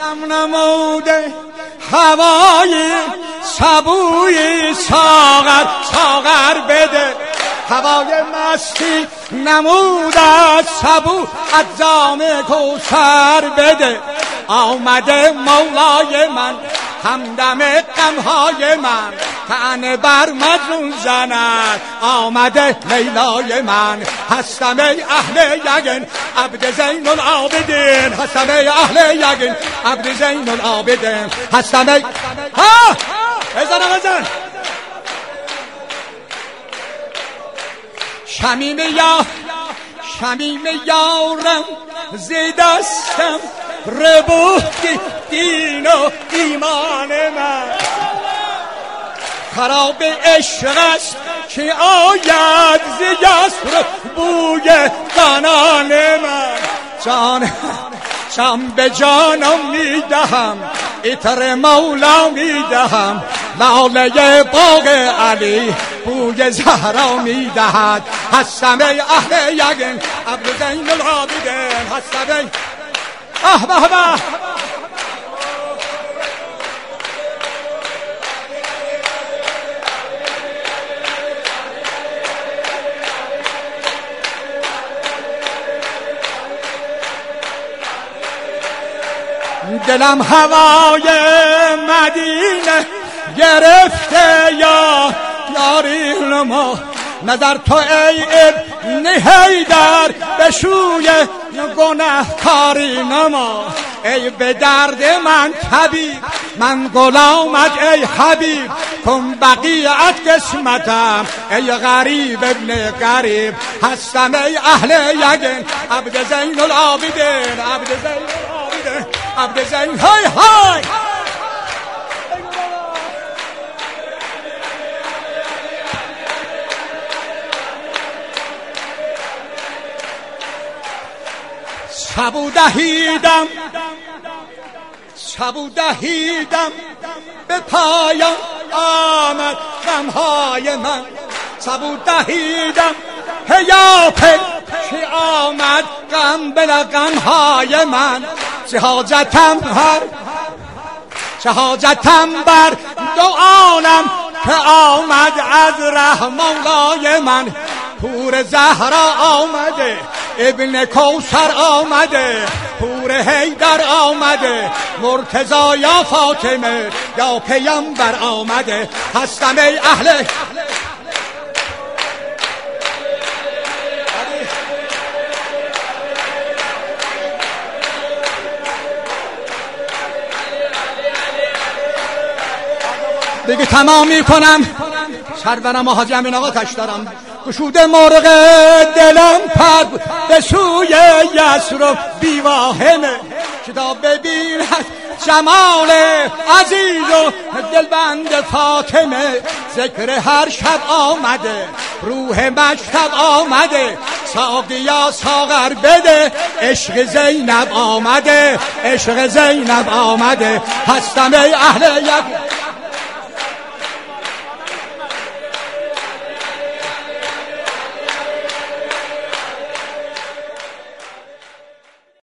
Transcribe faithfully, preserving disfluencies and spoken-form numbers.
دلم نموده هوای سبوی ساغر ساغر بده هوای مستی نموده سبو از جام کوثر بده آمده مولای من همدم غمهای من طعنه بر مجنون زند آمده لیلای من هستم ای اهل یقین عبد زین العابدین هستم ای اهل یقین عبد زین العابدین هستم ای ها بزن بزن شمیم یا شمیم یارم زیدستم ربوخی دین و ایمان من خراب عشق است که آید ز یسر بوی قنان من جان جان به جانم میدهم عطر مولا میدهم لاله باغ علی بوی زهرا میدهد هستم ای اهل یقین عبد زین العابدین هستم ای اه به به دلم هوای مدینه گرفته یا یاری ما نظر تو ای ابن حیدر به شوی گناه کاری نما ای به درد من طبیب من غلامت ای حبیب کن بقیت قسمتم ای غریب ابن غریب هستم ای اهل یقین عبد زین العابدین عبد زین العابدین عبد زین های های سبو دهیدم سبو دهیدم به پایان آمد غمهای من سبو دهیدم هیاپی که آمد غم بلا غمهای من چه حاجتم هر چه حاجتم بر دو عالم که آمد از ره مولای من پور زهرا آمده ابن کوثر آمده پور حیدر آمده مرتضی یا فاطمه یا پیامبر آمده هستم ای اهل دیگه تمام میکنم سرورم حاجی امین آقا تش دارم گشوده مرغ دلم پر به سوی یسرب بیواهمه کتاب ببیند جمال عزیز و دلبند فاطمه ذکر هر شب آمده روح مکتب آمده ساقیا ساغر بده عشق زینب آمده عشق زینب آمده هستم ای اهل یقین